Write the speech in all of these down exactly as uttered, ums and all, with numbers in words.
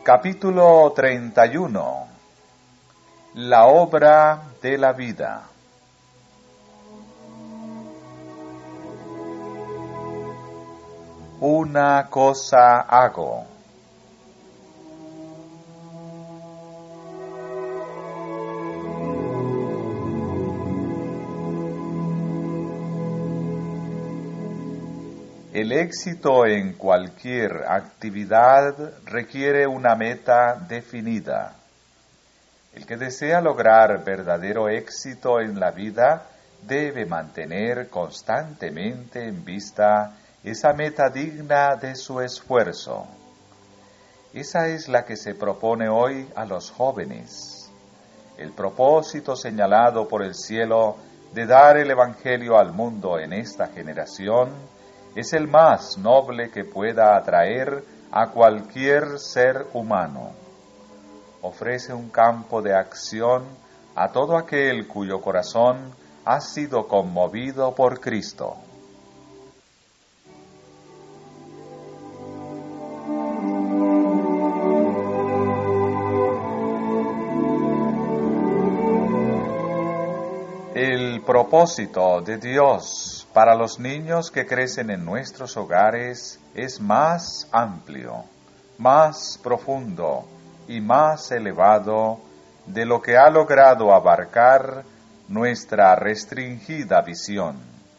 Capítulo treinta y uno. La obra de la vida. Una cosa hago. El éxito en cualquier actividad requiere una meta definida. El que desea lograr verdadero éxito en la vida debe mantener constantemente en vista esa meta digna de su esfuerzo. Esa es la que se propone hoy a los jóvenes. El propósito señalado por el cielo de dar el Evangelio al mundo en esta generación es el más noble que pueda atraer a cualquier ser humano. Ofrece un campo de acción a todo aquel cuyo corazón ha sido conmovido por Cristo. El propósito de Dios para los niños que crecen en nuestros hogares es más amplio, más profundo y más elevado de lo que ha logrado abarcar nuestra restringida visión.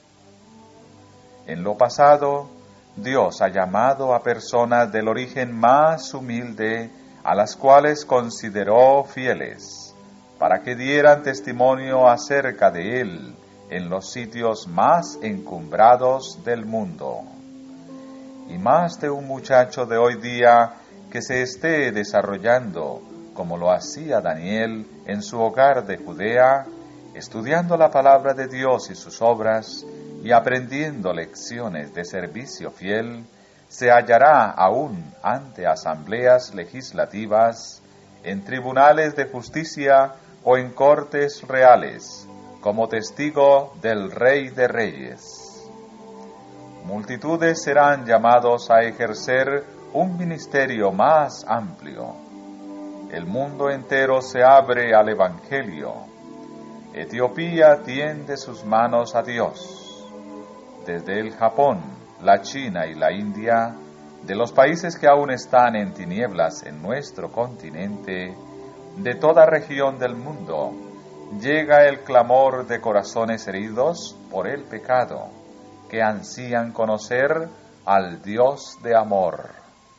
En lo pasado, Dios ha llamado a personas del origen más humilde, a las cuales consideró fieles, para que dieran testimonio acerca de Él en los sitios más encumbrados del mundo. Y más de un muchacho de hoy día que se esté desarrollando, como lo hacía Daniel en su hogar de Judea, estudiando la palabra de Dios y sus obras, y aprendiendo lecciones de servicio fiel, se hallará aún ante asambleas legislativas, en tribunales de justicia o en cortes reales, como testigo del Rey de Reyes. Multitudes serán llamados a ejercer un ministerio más amplio. El mundo entero se abre al Evangelio. Etiopía tiende sus manos a Dios. Desde el Japón, la China y la India, de los países que aún están en tinieblas en nuestro continente, de toda región del mundo, llega el clamor de corazones heridos por el pecado, que ansían conocer al Dios de amor.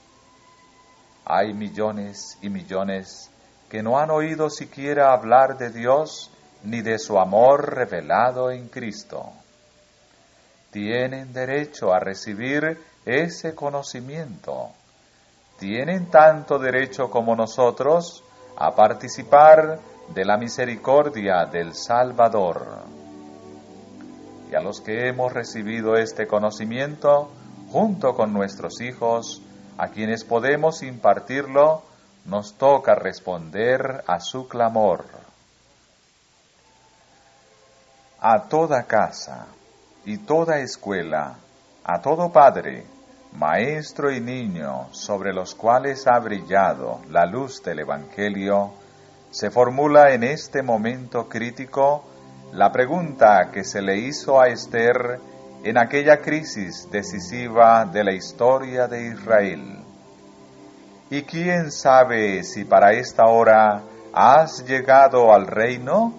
Hay millones y millones que no han oído siquiera hablar de Dios ni de su amor revelado en Cristo. Tienen derecho a recibir ese conocimiento. Tienen tanto derecho como nosotros a participar de la misericordia del Salvador. Y a los que hemos recibido este conocimiento, junto con nuestros hijos, a quienes podemos impartirlo, nos toca responder a su clamor. A toda casa y toda escuela, a todo padre, maestro y niño sobre los cuales ha brillado la luz del Evangelio, se formula en este momento crítico la pregunta que se le hizo a Esther en aquella crisis decisiva de la historia de Israel. ¿Y quién sabe si para esta hora has llegado al reino?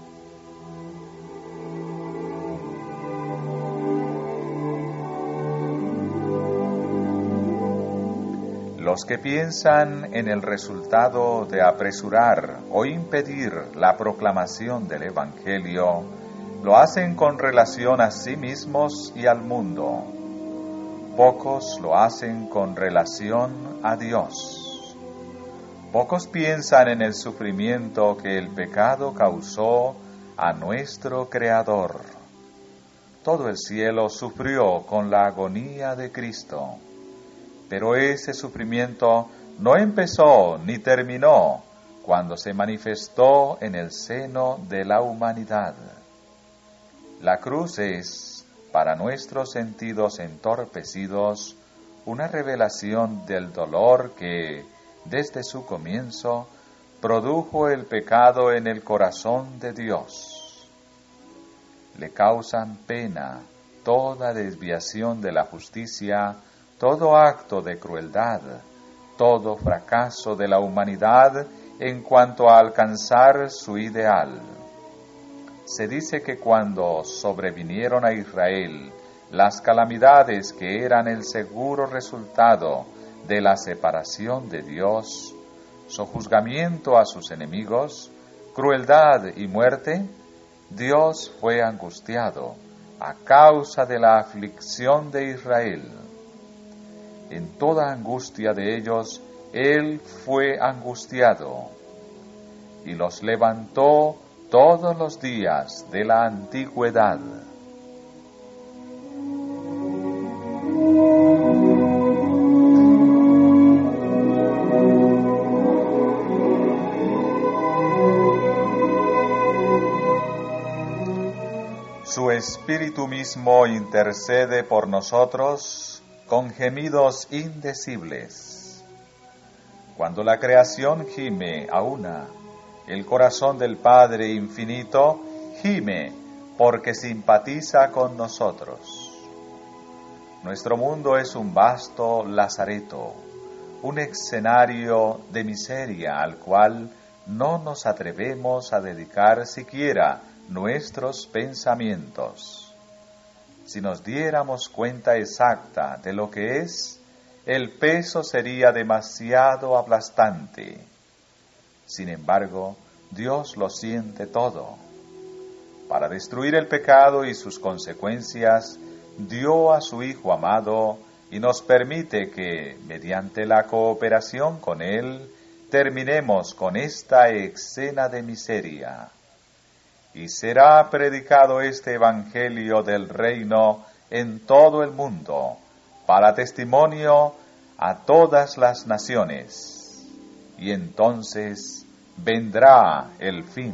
Los que piensan en el resultado de apresurar o impedir la proclamación del Evangelio, lo hacen con relación a sí mismos y al mundo. Pocos lo hacen con relación a Dios. Pocos piensan en el sufrimiento que el pecado causó a nuestro Creador. Todo el cielo sufrió con la agonía de Cristo. Pero ese sufrimiento no empezó ni terminó cuando se manifestó en el seno de la humanidad. La cruz es, para nuestros sentidos entorpecidos, una revelación del dolor que, desde su comienzo, produjo el pecado en el corazón de Dios. Le causan pena toda desviación de la justicia, todo acto de crueldad, todo fracaso de la humanidad en cuanto a alcanzar su ideal. Se dice que cuando sobrevinieron a Israel las calamidades que eran el seguro resultado de la separación de Dios, sojuzgamiento a sus enemigos, crueldad y muerte, Dios fue angustiado a causa de la aflicción de Israel. En toda angustia de ellos, Él fue angustiado y los levantó todos los días de la antigüedad. Su Espíritu mismo intercede por nosotros con gemidos indecibles. Cuando la creación gime a una, el corazón del Padre Infinito gime porque simpatiza con nosotros. Nuestro mundo es un vasto lazareto, un escenario de miseria al cual no nos atrevemos a dedicar siquiera nuestros pensamientos. Si nos diéramos cuenta exacta de lo que es, el peso sería demasiado aplastante. Sin embargo, Dios lo siente todo. Para destruir el pecado y sus consecuencias, dio a su Hijo amado y nos permite que, mediante la cooperación con Él, terminemos con esta escena de miseria. Y será predicado este Evangelio del Reino en todo el mundo, para testimonio a todas las naciones. Y entonces vendrá el fin.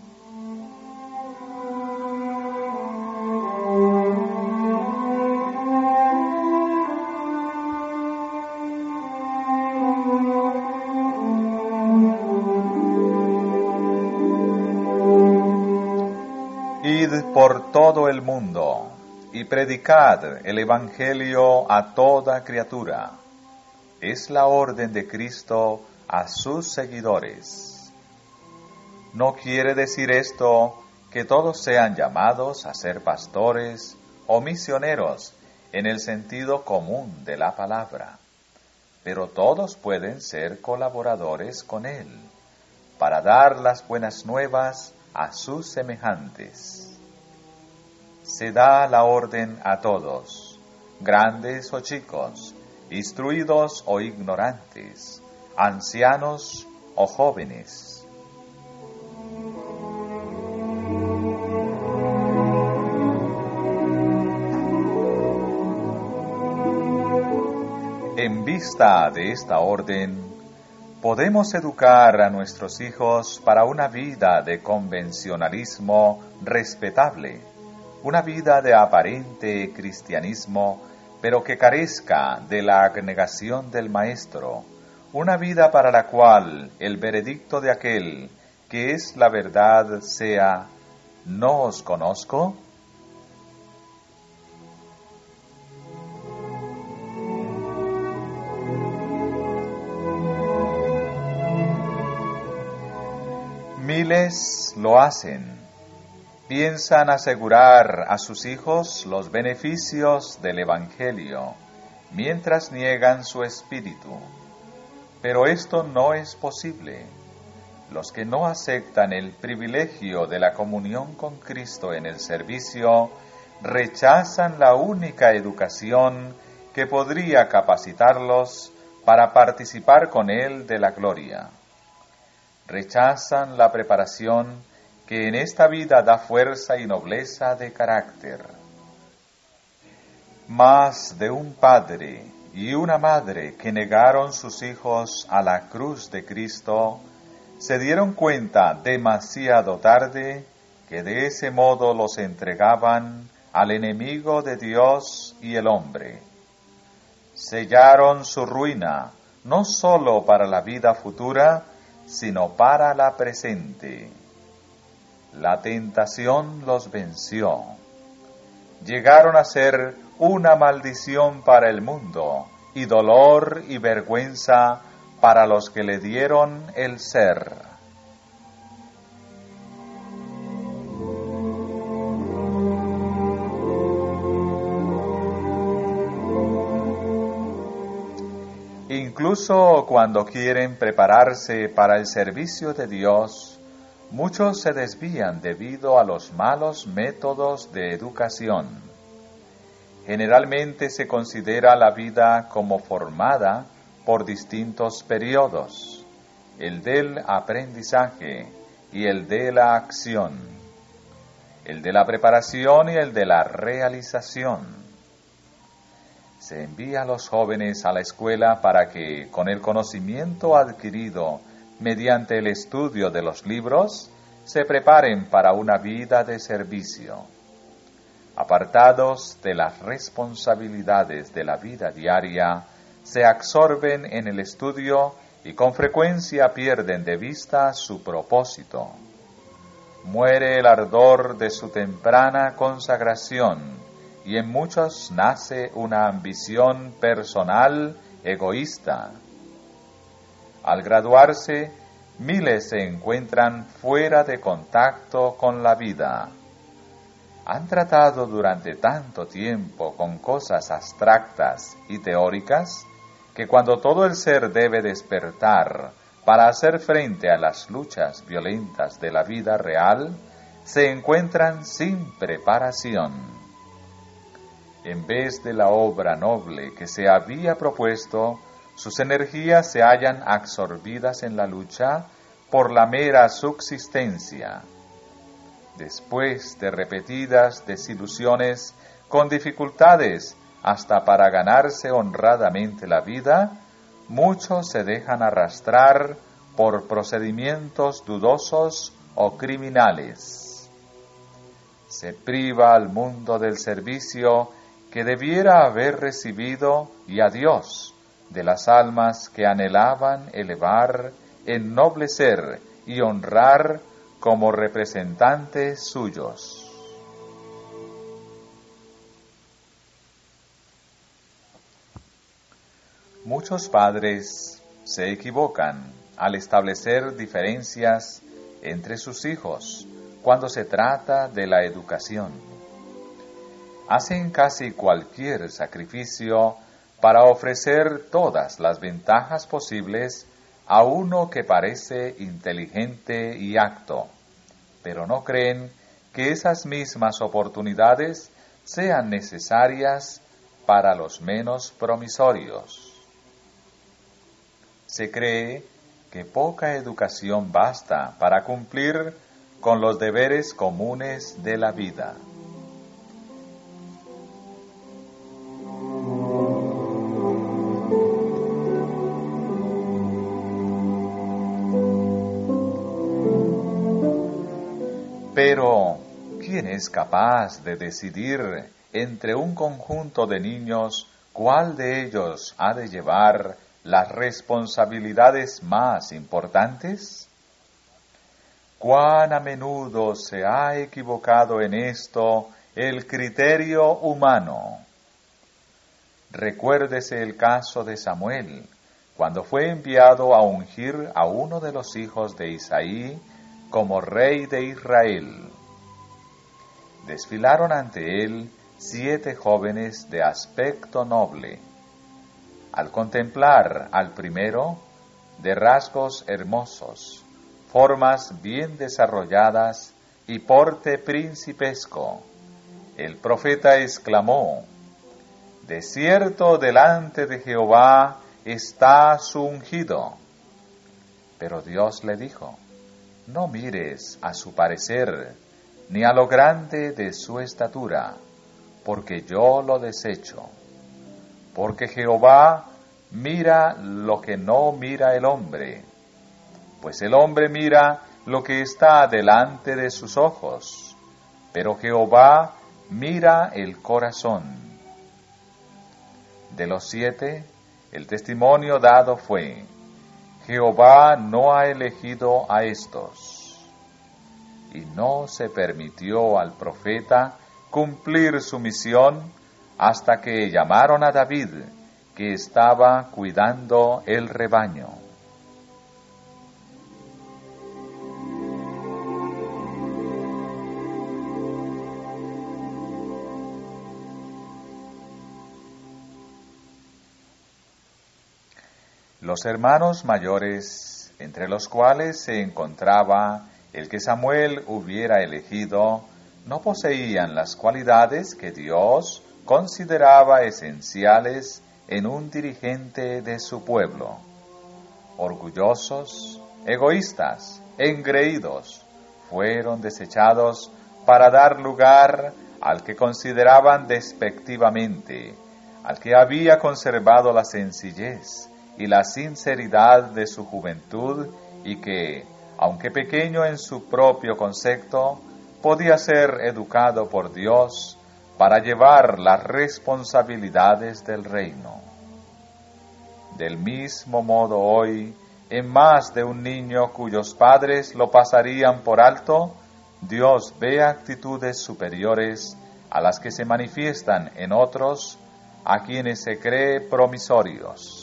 Id por todo el mundo y predicad el Evangelio a toda criatura. Es la orden de Cristo a sus seguidores. No quiere decir esto que todos sean llamados a ser pastores o misioneros en el sentido común de la palabra, pero todos pueden ser colaboradores con Él para dar las buenas nuevas a sus semejantes. Se da la orden a todos, grandes o chicos, instruidos o ignorantes, ancianos o jóvenes. En vista de esta orden, podemos educar a nuestros hijos para una vida de convencionalismo respetable, una vida de aparente cristianismo, pero que carezca de la abnegación del Maestro, una vida para la cual el veredicto de aquel que es la verdad sea: ¿no os conozco? Miles lo hacen. Piensan asegurar a sus hijos los beneficios del Evangelio, mientras niegan su espíritu. Pero esto no es posible. Los que no aceptan el privilegio de la comunión con Cristo en el servicio, rechazan la única educación que podría capacitarlos para participar con Él de la gloria. Rechazan la preparación que en esta vida da fuerza y nobleza de carácter. Más de un padre y una madre que negaron sus hijos a la cruz de Cristo, se dieron cuenta demasiado tarde que de ese modo los entregaban al enemigo de Dios y el hombre. Sellaron su ruina no sólo para la vida futura, sino para la presente. La tentación los venció. Llegaron a ser una maldición para el mundo y dolor y vergüenza para los que le dieron el ser. Incluso cuando quieren prepararse para el servicio de Dios, muchos se desvían debido a los malos métodos de educación. Generalmente se considera la vida como formada por distintos periodos, el del aprendizaje y el de la acción, el de la preparación y el de la realización. Se envía a los jóvenes a la escuela para que, con el conocimiento adquirido mediante el estudio de los libros, se preparen para una vida de servicio. Apartados de las responsabilidades de la vida diaria, se absorben en el estudio y con frecuencia pierden de vista su propósito. Muere el ardor de su temprana consagración y en muchos nace una ambición personal egoísta. Al graduarse, miles se encuentran fuera de contacto con la vida. Han tratado durante tanto tiempo con cosas abstractas y teóricas que cuando todo el ser debe despertar para hacer frente a las luchas violentas de la vida real, se encuentran sin preparación. En vez de la obra noble que se había propuesto, sus energías se hallan absorbidas en la lucha por la mera subsistencia. Después de repetidas desilusiones, con dificultades hasta para ganarse honradamente la vida, muchos se dejan arrastrar por procedimientos dudosos o criminales. Se priva al mundo del servicio que debiera haber recibido y a Dios de las almas que anhelaban elevar, ennoblecer y honrar como representantes suyos. Muchos padres se equivocan al establecer diferencias entre sus hijos cuando se trata de la educación. Hacen casi cualquier sacrificio para ofrecer todas las ventajas posibles a uno que parece inteligente y apto, pero no creen que esas mismas oportunidades sean necesarias para los menos promisorios. Se cree que poca educación basta para cumplir con los deberes comunes de la vida. Pero, ¿quién es capaz de decidir entre un conjunto de niños cuál de ellos ha de llevar las responsabilidades más importantes? ¿Cuán a menudo se ha equivocado en esto el criterio humano? Recuérdese el caso de Samuel, cuando fue enviado a ungir a uno de los hijos de Isaí como rey de Israel. Desfilaron ante él siete jóvenes de aspecto noble. Al contemplar al primero, de rasgos hermosos, formas bien desarrolladas y porte principesco, el profeta exclamó: «De cierto delante de Jehová está su ungido». Pero Dios le dijo: «No mires a su parecer, ni a lo grande de su estatura, porque yo lo desecho. Porque Jehová mira lo que no mira el hombre, pues el hombre mira lo que está delante de sus ojos, pero Jehová mira el corazón». De los siete, El testimonio dado fue: Jehová no ha elegido a estos. Y no se permitió al profeta cumplir su misión hasta que llamaron a David, que estaba cuidando el rebaño. Los hermanos mayores, entre los cuales se encontraba el que Samuel hubiera elegido, no poseían las cualidades que Dios consideraba esenciales en un dirigente de su pueblo. Orgullosos, egoístas, engreídos, fueron desechados para dar lugar al que consideraban despectivamente, al que había conservado la sencillez y la sinceridad de su juventud y que, aunque pequeño en su propio concepto, podía ser educado por Dios para llevar las responsabilidades del reino. Del mismo modo hoy, en más de un niño cuyos padres lo pasarían por alto, Dios ve actitudes superiores a las que se manifiestan en otros, a quienes se cree promisorios.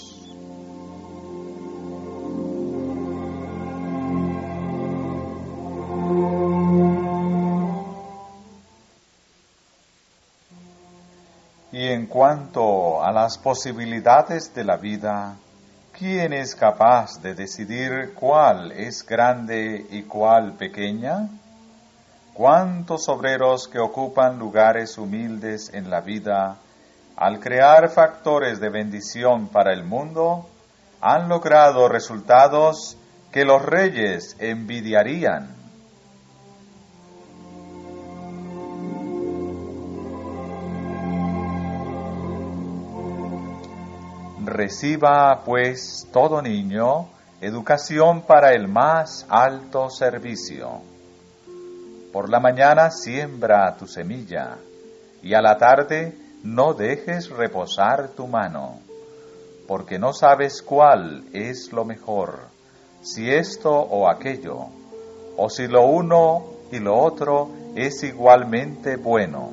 Y en cuanto a las posibilidades de la vida, ¿quién es capaz de decidir cuál es grande y cuál pequeña? ¿Cuántos obreros que ocupan lugares humildes en la vida, al crear factores de bendición para el mundo, han logrado resultados que los reyes envidiarían? Reciba, pues, todo niño educación para el más alto servicio. Por la mañana siembra tu semilla, y a la tarde no dejes reposar tu mano, porque no sabes cuál es lo mejor, si esto o aquello, o si lo uno y lo otro es igualmente bueno.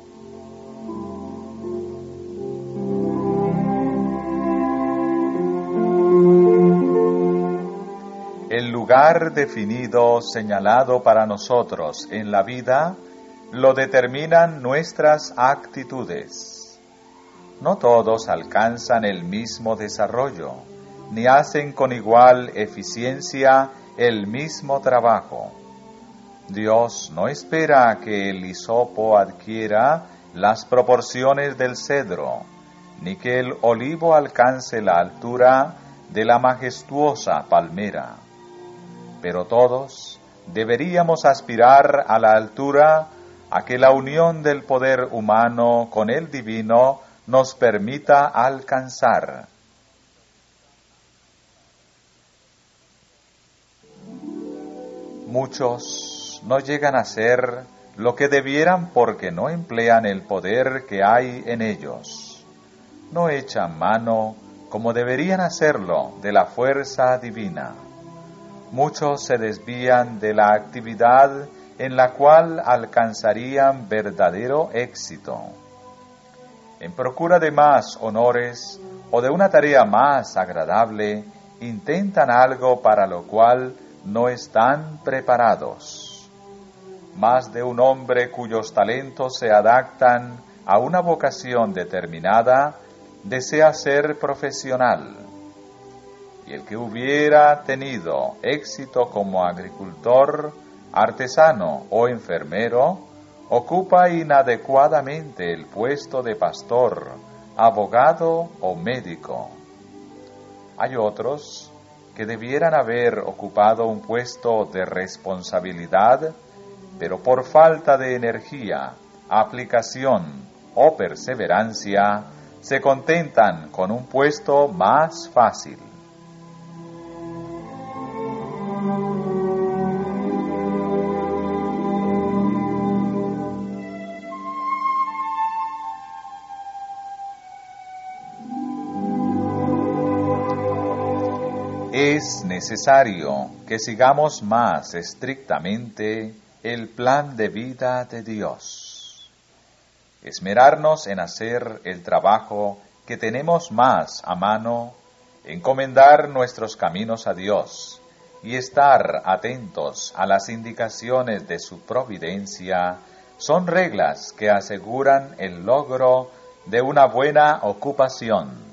El lugar definido, señalado para nosotros en la vida, lo determinan nuestras actitudes. No todos alcanzan el mismo desarrollo, ni hacen con igual eficiencia el mismo trabajo. Dios no espera que el hisopo adquiera las proporciones del cedro, ni que el olivo alcance la altura de la majestuosa palmera. Pero todos deberíamos aspirar a la altura a que la unión del poder humano con el divino nos permita alcanzar. Muchos no llegan a ser lo que debieran porque no emplean el poder que hay en ellos. No echan mano, como deberían hacerlo, de la fuerza divina. Muchos se desvían de la actividad en la cual alcanzarían verdadero éxito. En procura de más honores o de una tarea más agradable, intentan algo para lo cual no están preparados. Más de un hombre cuyos talentos se adaptan a una vocación determinada desea ser profesional. Y el que hubiera tenido éxito como agricultor, artesano o enfermero, ocupa inadecuadamente el puesto de pastor, abogado o médico. Hay otros que debieran haber ocupado un puesto de responsabilidad, pero por falta de energía, aplicación o perseverancia, se contentan con un puesto más fácil. es necesario que sigamos más estrictamente el plan de vida de Dios. Esmerarnos en hacer el trabajo que tenemos más a mano, encomendar nuestros caminos a Dios y estar atentos a las indicaciones de su providencia son reglas que aseguran el logro de una buena ocupación.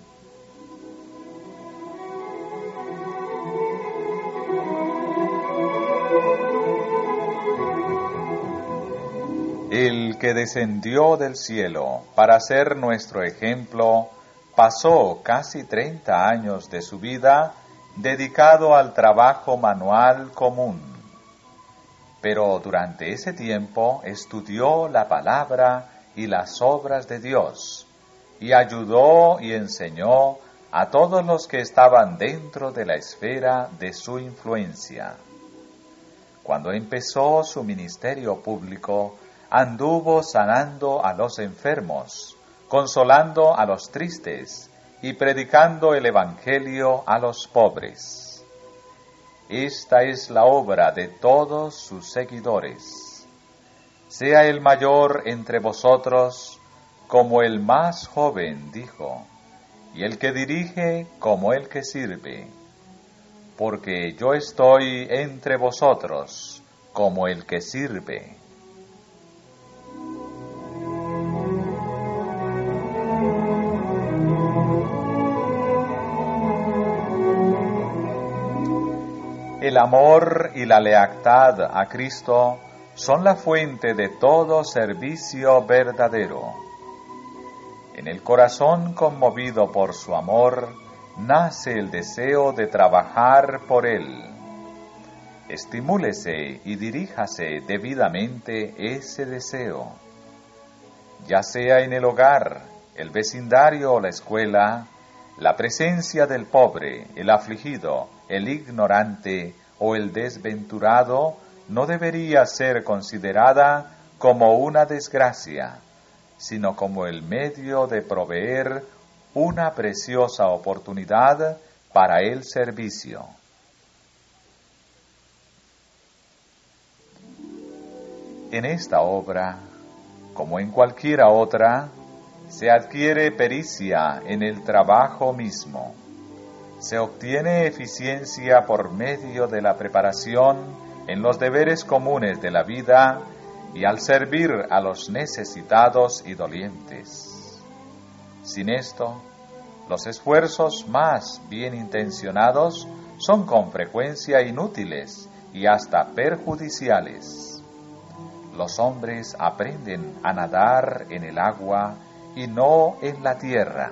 El que descendió del cielo para ser nuestro ejemplo, pasó casi treinta años de su vida dedicado al trabajo manual común. Pero durante ese tiempo estudió la palabra y las obras de Dios, y ayudó y enseñó a todos los que estaban dentro de la esfera de su influencia. Cuando empezó su ministerio público, anduvo sanando a los enfermos, consolando a los tristes y predicando el Evangelio a los pobres. Esta es la obra de todos sus seguidores. Sea el mayor entre vosotros como el más joven, dijo, y el que dirige como el que sirve, porque yo estoy entre vosotros como el que sirve. El amor y la lealtad a Cristo son la fuente de todo servicio verdadero. En el corazón conmovido por su amor, nace el deseo de trabajar por Él. Estimúlese y diríjase debidamente ese deseo. Ya sea en el hogar, el vecindario o la escuela, la presencia del pobre, el afligido, el ignorante o el desventurado no debería ser considerada como una desgracia, sino como el medio de proveer una preciosa oportunidad para el servicio. En esta obra, como en cualquiera otra, se adquiere pericia en el trabajo mismo. Se obtiene eficiencia por medio de la preparación en los deberes comunes de la vida y al servir a los necesitados y dolientes. Sin esto, los esfuerzos más bien intencionados son con frecuencia inútiles y hasta perjudiciales. Los hombres aprenden a nadar en el agua y no en la tierra.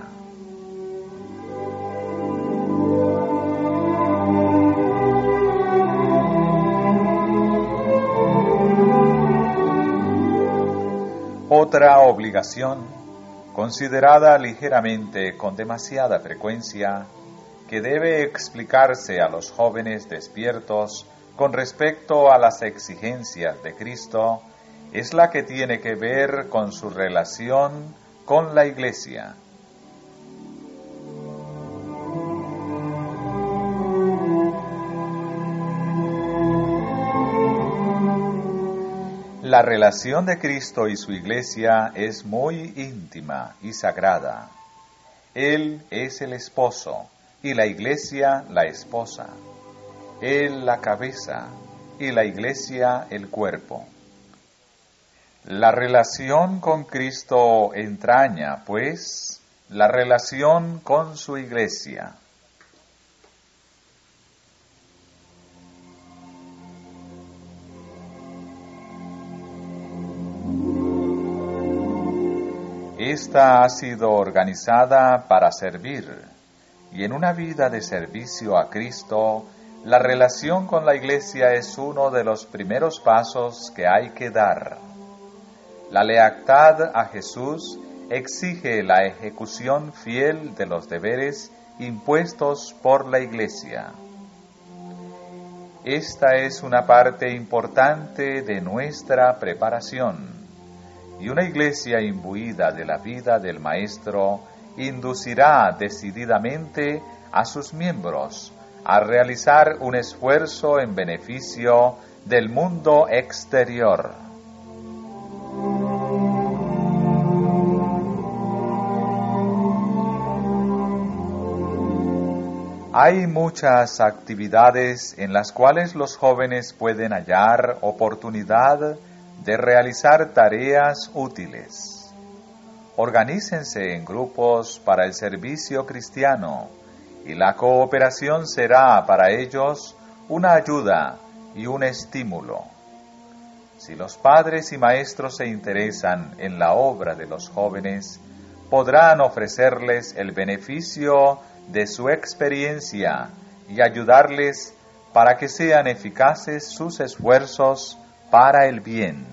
Otra obligación, considerada ligeramente con demasiada frecuencia, que debe explicarse a los jóvenes despiertos con respecto a las exigencias de Cristo, es la que tiene que ver con su relación con la Iglesia. La relación de Cristo y su Iglesia es muy íntima y sagrada. Él es el esposo y la Iglesia la esposa. Él la cabeza y la Iglesia el cuerpo. La relación con Cristo entraña, pues, la relación con su Iglesia. Esta ha sido organizada para servir, y en una vida de servicio a Cristo, la relación con la Iglesia es uno de los primeros pasos que hay que dar. La lealtad a Jesús exige la ejecución fiel de los deberes impuestos por la Iglesia. Esta es una parte importante de nuestra preparación, y una Iglesia imbuida de la vida del Maestro inducirá decididamente a sus miembros a realizar un esfuerzo en beneficio del mundo exterior. Hay muchas actividades en las cuales los jóvenes pueden hallar oportunidad de realizar tareas útiles. Organícense en grupos para el servicio cristiano y la cooperación será para ellos una ayuda y un estímulo. Si los padres y maestros se interesan en la obra de los jóvenes, podrán ofrecerles el beneficio de su experiencia y ayudarles para que sean eficaces sus esfuerzos para el bien.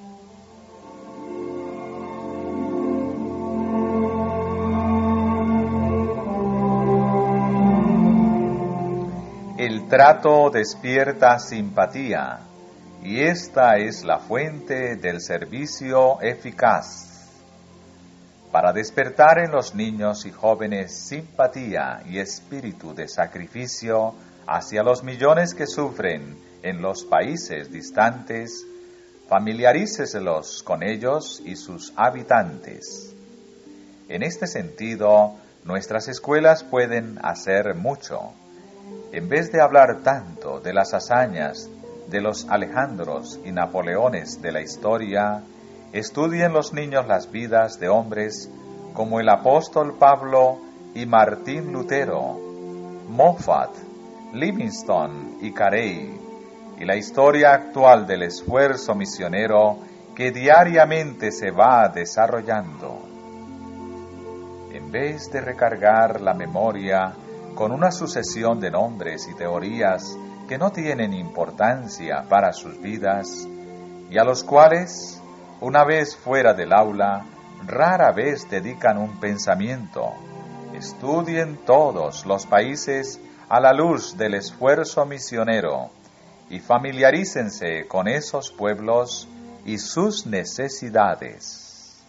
El trato despierta simpatía, y esta es la fuente del servicio eficaz. Para despertar en los niños y jóvenes simpatía y espíritu de sacrificio hacia los millones que sufren en los países distantes, familiaríceselos con ellos y sus habitantes. En este sentido, nuestras escuelas pueden hacer mucho. En vez de hablar tanto de las hazañas de los Alejandros y Napoleones de la historia, estudien los niños las vidas de hombres como el apóstol Pablo y Martín Lutero, Moffat, Livingstone y Carey, y la historia actual del esfuerzo misionero que diariamente se va desarrollando. En vez de recargar la memoria con una sucesión de nombres y teorías que no tienen importancia para sus vidas y a los cuales, una vez fuera del aula, rara vez dedican un pensamiento, estudien todos los países a la luz del esfuerzo misionero y familiarícense con esos pueblos y sus necesidades.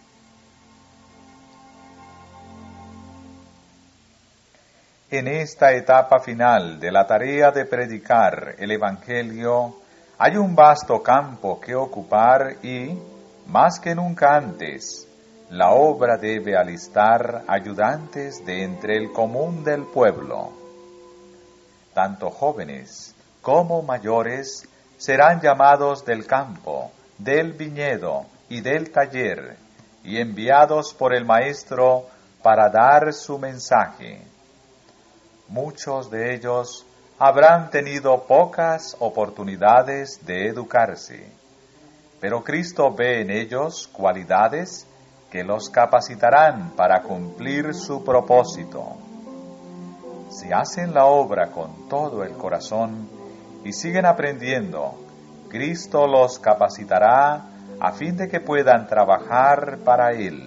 En esta etapa final de la tarea de predicar el Evangelio, hay un vasto campo que ocupar y, más que nunca antes, la obra debe alistar ayudantes de entre el común del pueblo. Tanto jóvenes como mayores serán llamados del campo, del viñedo y del taller, y enviados por el Maestro para dar su mensaje. Muchos de ellos habrán tenido pocas oportunidades de educarse, pero Cristo ve en ellos cualidades que los capacitarán para cumplir su propósito. Si hacen la obra con todo el corazón y siguen aprendiendo, Cristo los capacitará a fin de que puedan trabajar para Él.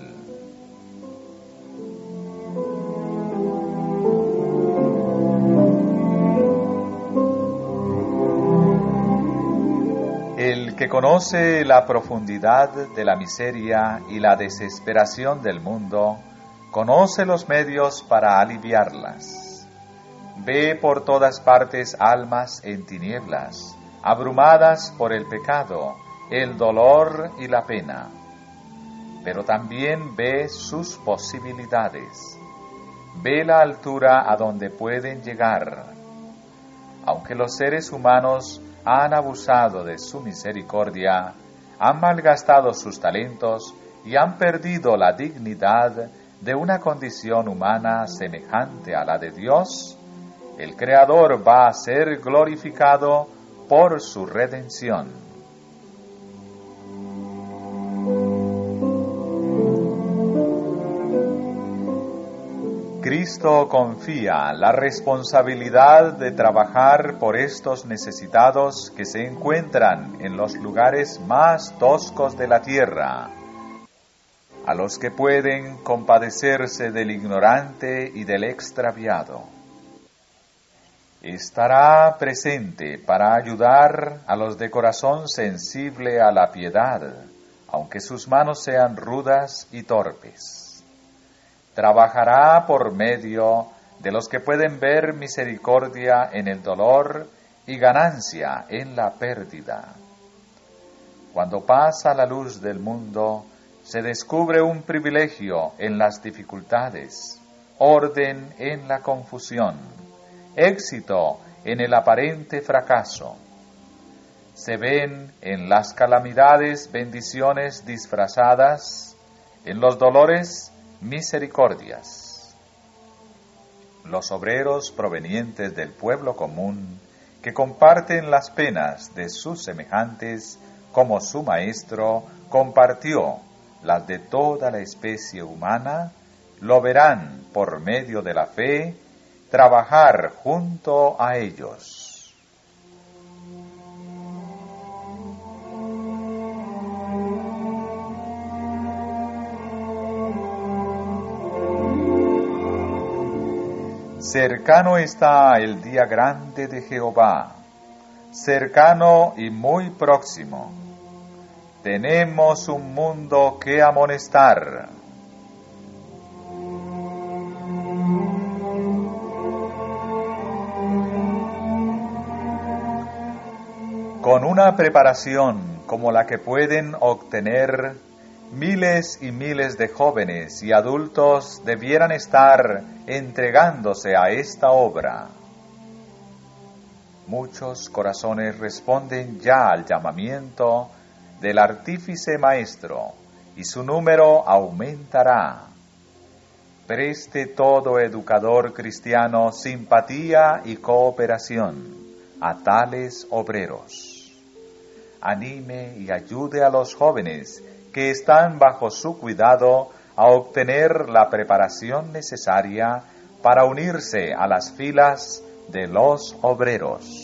El que conoce la profundidad de la miseria y la desesperación del mundo, conoce los medios para aliviarlas. Ve por todas partes almas en tinieblas, abrumadas por el pecado, el dolor y la pena. Pero también ve sus posibilidades. Ve la altura a donde pueden llegar. Aunque los seres humanos han abusado de su misericordia, han malgastado sus talentos y han perdido la dignidad de una condición humana semejante a la de Dios, el Creador va a ser glorificado por su redención. Cristo confía la responsabilidad de trabajar por estos necesitados que se encuentran en los lugares más toscos de la tierra, a los que pueden compadecerse del ignorante y del extraviado. Estará presente para ayudar a los de corazón sensible a la piedad, aunque sus manos sean rudas y torpes. Trabajará por medio de los que pueden ver misericordia en el dolor y ganancia en la pérdida. Cuando pasa la luz del mundo, se descubre un privilegio en las dificultades, orden en la confusión, éxito en el aparente fracaso. Se ven en las calamidades bendiciones disfrazadas, en los dolores misericordias. Los obreros provenientes del pueblo común, que comparten las penas de sus semejantes, como su maestro compartió las de toda la especie humana, lo verán por medio de la fe trabajar junto a ellos. Cercano está el día grande de Jehová, cercano y muy próximo. Tenemos un mundo que amonestar. Con una preparación como la que pueden obtener miles y miles de jóvenes y adultos debieran estar entregándose a esta obra. Muchos corazones responden ya al llamamiento del artífice maestro, y su número aumentará. Preste todo educador cristiano simpatía y cooperación a tales obreros. Anime y ayude a los jóvenes que están bajo su cuidado a obtener la preparación necesaria para unirse a las filas de los obreros.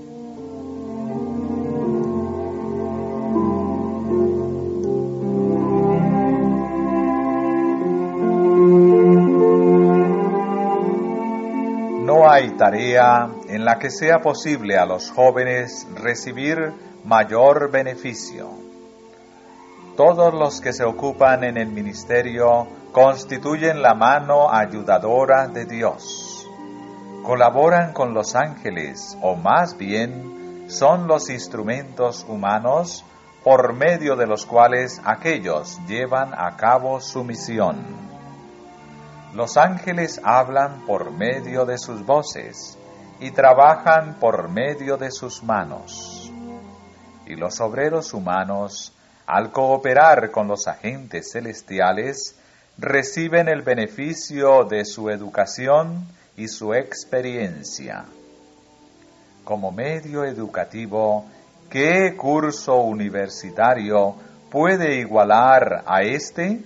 No hay tarea en la que sea posible a los jóvenes recibir mayor beneficio. Todos los que se ocupan en el ministerio constituyen la mano ayudadora de Dios. Colaboran con los ángeles, o más bien, son los instrumentos humanos por medio de los cuales aquellos llevan a cabo su misión. Los ángeles hablan por medio de sus voces y trabajan por medio de sus manos. Y los obreros humanos, al cooperar con los agentes celestiales, reciben el beneficio de su educación y su experiencia. Como medio educativo, ¿qué curso universitario puede igualar a este?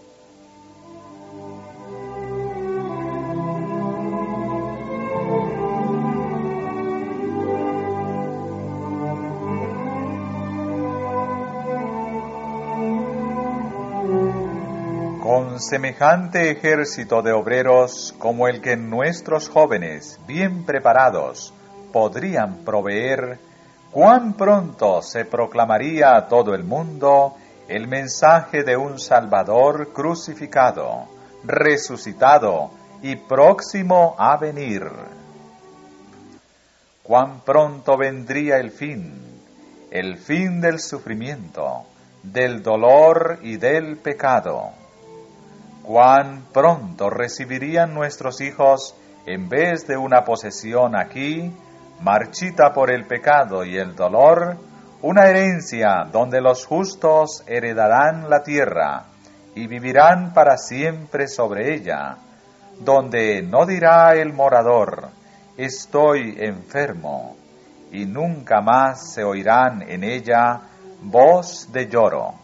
Con semejante ejército de obreros como el que nuestros jóvenes, bien preparados, podrían proveer, cuán pronto se proclamaría a todo el mundo el mensaje de un Salvador crucificado, resucitado y próximo a venir. Cuán pronto vendría el fin, el fin del sufrimiento, del dolor y del pecado. Cuán pronto recibirían nuestros hijos, en vez de una posesión aquí, marchita por el pecado y el dolor, una herencia donde los justos heredarán la tierra y vivirán para siempre sobre ella, donde no dirá el morador, estoy enfermo, y nunca más se oirán en ella voz de lloro.